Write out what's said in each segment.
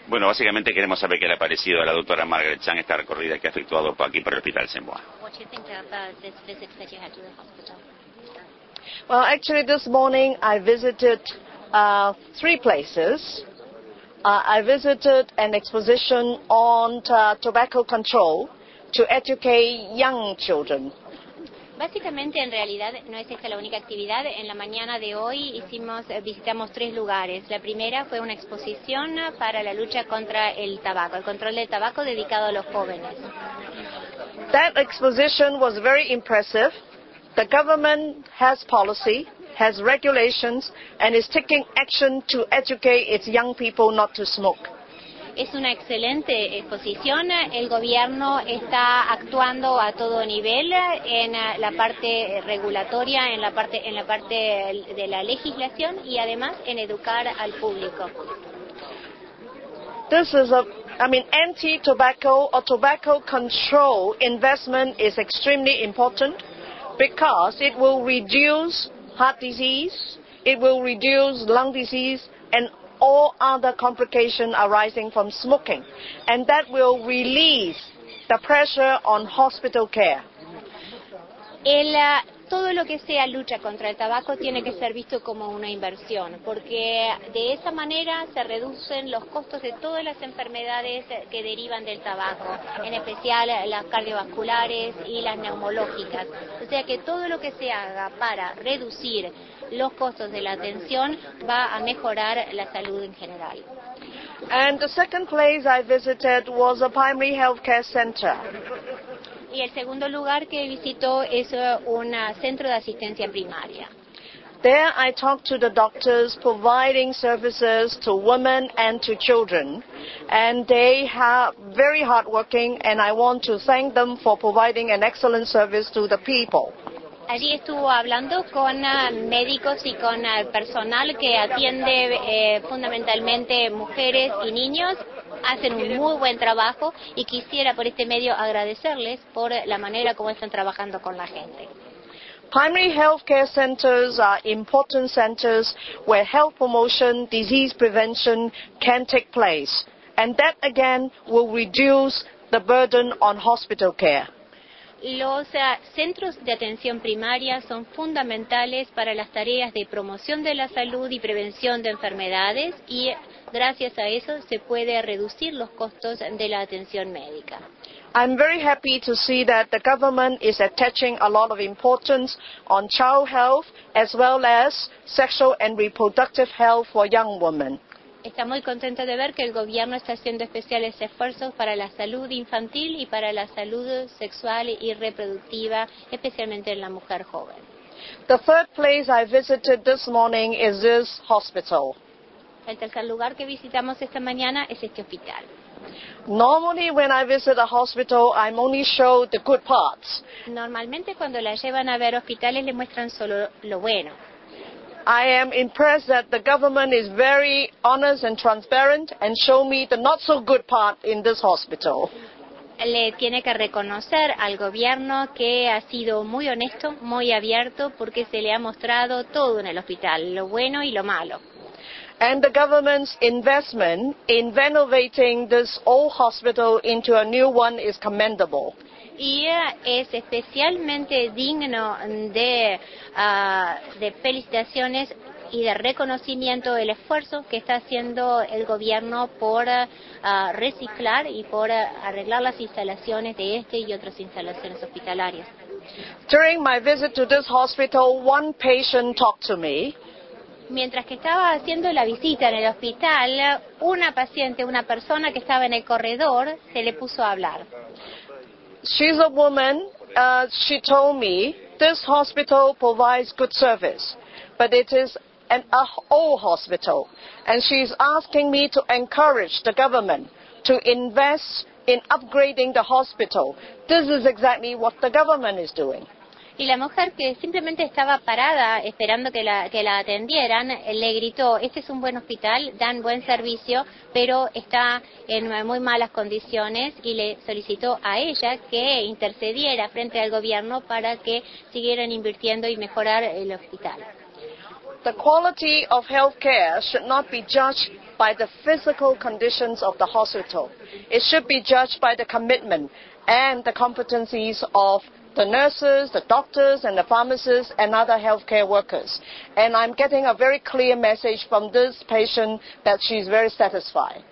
Bueno, básicamente queremos saber qué le ha parecido a la doctora Margaret Chan esta recorrida que ha efectuado por aquí por el Hospital Saint Bois. What do you think of this visit that you had to the hospital? Well, actually this morning I visited 3 places. I visited an exposition on tobacco control to educate young children. Básicamente, en realidad, no es esta la única actividad. En la mañana de hoy visitamos 3 lugares. La primera fue una exposición para la lucha contra el tabaco, el control del tabaco dedicado a los jóvenes. That exposition was very impressive. The government has policy, has regulations, and is taking action to educate its young people not to smoke. Es una excelente exposición. El gobierno está actuando a todo nivel en la parte regulatoria, en la parte de la legislación y además en educar al público. This is anti-tobacco or tobacco control investment is extremely important because it will reduce heart disease, it will reduce lung disease, and all other complications arising from smoking, and that will relieve the pressure on hospital care. Todo lo que sea lucha contra el tabaco tiene que ser visto como una inversión, porque de esa manera se reducen los costos de todas las enfermedades que derivan del tabaco, en especial las cardiovasculares y las neumológicas. O sea que todo lo que se haga para reducir los costos de la atención va a mejorar la salud en general. And the second place I visited was a primary health care center. Y el segundo lugar que visitó es un centro de asistencia primaria. There I talked to the doctors providing services to women and to children, and they are very hardworking, and I want to thank them for providing an excellent service to the people. Allí estuvo hablando con médicos y con personal que atiende fundamentalmente mujeres y niños. Hacen un muy buen trabajo y quisiera por este medio agradecerles por la manera como están trabajando con la gente. Primary health care centers are important centers where health promotion, disease prevention can take place, and that again will reduce the burden on hospital care. Los centros de atención primaria son fundamentales para las tareas de promoción de la salud y prevención de enfermedades y gracias a eso se puede reducir los costos de la atención médica. I'm very happy to see that the government is attaching a lot of importance on child health as well as sexual and reproductive health for young women. Está muy contenta de ver que el gobierno está haciendo especiales esfuerzos para la salud infantil y para la salud sexual y reproductiva, especialmente en la mujer joven. The third place I visited this morning is this hospital. El tercer lugar que visitamos esta mañana es este hospital. Normally when I visit a hospital, I'm only showed the good parts. Normalmente cuando la llevan a ver hospitales le muestran solo lo bueno. I am impressed that the government is very honest and transparent and show me the not so good part in this hospital. Le tiene que reconocer al gobierno que ha sido muy honesto, muy abierto, porque se le ha mostrado todo en el hospital, lo bueno y lo malo. And the government's investment in renovating this old hospital into a new one is commendable. Y es especialmente digno de felicitaciones y de reconocimiento del esfuerzo que está haciendo el gobierno por reciclar y por arreglar las instalaciones de este y otras instalaciones hospitalarias. During my visit to this hospital, one patient talked to me. Mientras que estaba haciendo la visita en el hospital, una paciente, una persona que estaba en el corredor, se le puso a hablar. She's a woman. She told me this hospital provides good service, but it is an old hospital, and she's asking me to encourage the government to invest in upgrading the hospital. This is exactly what the government is doing. Y la mujer, que simplemente estaba parada esperando que la atendieran, le gritó: este es un buen hospital, dan buen servicio, pero está en muy malas condiciones, y le solicitó a ella que intercediera frente al gobierno para que siguieran invirtiendo y mejorar el hospital. The quality of health care should not be judged by the physical conditions of the hospital. It should be judged by the commitment and the competencies of the nurses, the doctors, and the pharmacists, and other healthcare workers. And I'm getting a very clear message from this patient that she's very satisfied.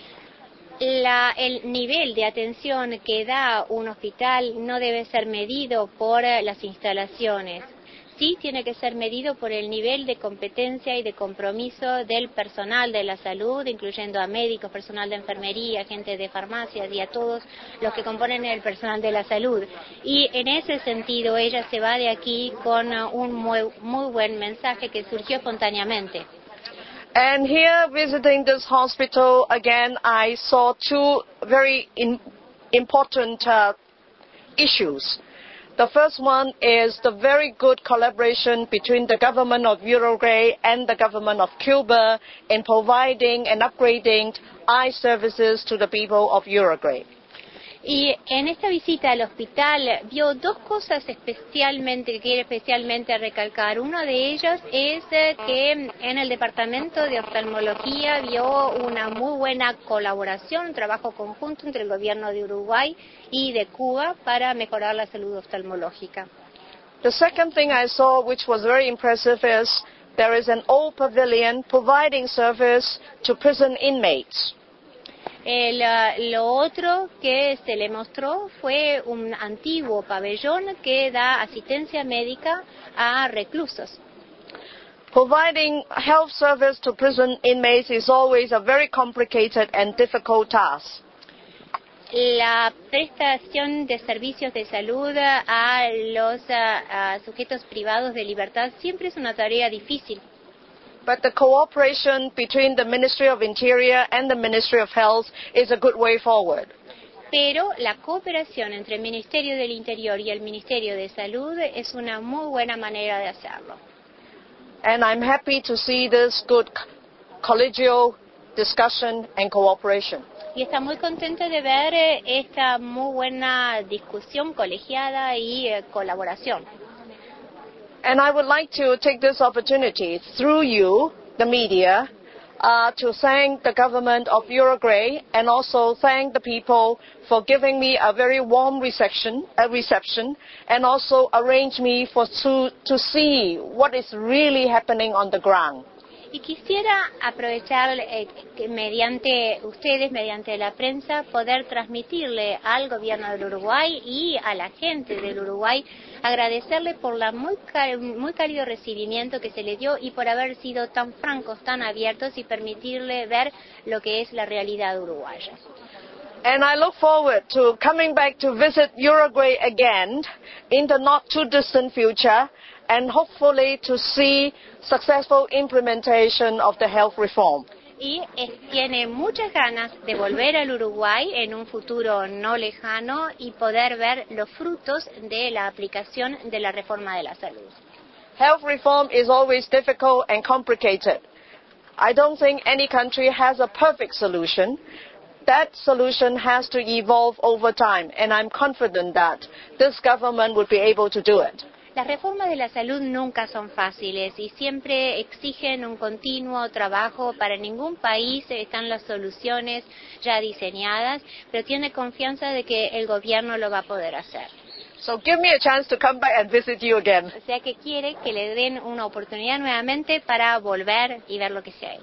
El nivel de atención que da un hospital no debe ser medido por las instalaciones. Sí tiene que ser medido por el nivel de competencia y de compromiso del personal de la salud, incluyendo a médicos, personal de enfermería, gente de farmacias y a todos los que componen el personal de la salud. Y en ese sentido ella se va de aquí con un muy buen mensaje que surgió espontáneamente. And here, visiting this hospital, again, I saw two very important issues. The first one is the very good collaboration between the government of Uruguay and the government of Cuba in providing and upgrading eye services to the people of Uruguay. Y en esta visita al hospital vio dos cosas que quiere especialmente recalcar. Una de ellas es que en el departamento de oftalmología vio una muy buena colaboración, un trabajo conjunto entre el gobierno de Uruguay y de Cuba para mejorar la salud oftalmológica. The second thing I saw, which was very impressive, is there is an old pavilion providing service to prison inmates. Lo otro que se le mostró fue un antiguo pabellón que da asistencia médica a reclusos. Providing health service to prison inmates is always a very complicated and difficult task. La prestación de servicios de salud a los sujetos privados de libertad siempre es una tarea difícil. But the cooperation between the Ministry of Interior and the Ministry of Health is a good way forward. Pero la cooperación entre el Ministerio del Interior y el Ministerio de Salud es una muy buena manera de hacerlo. And I'm happy to see this good collegial discussion and cooperation. Y está muy contenta de ver esta muy buena discusión colegiada y colaboración. And I would like to take this opportunity through you, the media, to thank the government of Uruguay and also thank the people for giving me a very warm reception and also arrange me to see what is really happening on the ground. Y quisiera aprovechar mediante ustedes, mediante la prensa, poder transmitirle al gobierno del Uruguay y a la gente del Uruguay, agradecerle por la muy cálido recibimiento que se le dio y por haber sido tan francos, tan abiertos y permitirle ver lo que es la realidad uruguaya. And I look forward to coming back to visit Uruguay again in the not too distant future and hopefully to see successful implementation of the health reform. Y tiene muchas ganas de volver al Uruguay en un futuro no lejano y poder ver los frutos de la aplicación de la reforma de la salud. Health reform is always difficult and complicated. I don't think any country has a perfect solution. That solution has to evolve over time, and I'm confident that this government would be able to do it. Las reformas de la salud nunca son fáciles y siempre exigen un continuo trabajo. Para ningún país están las soluciones ya diseñadas, pero tiene confianza de que el gobierno lo va a poder hacer. So give me a chance to come back and visit you again. O sea que quiere que le den una oportunidad nuevamente para volver y ver lo que se ha hecho.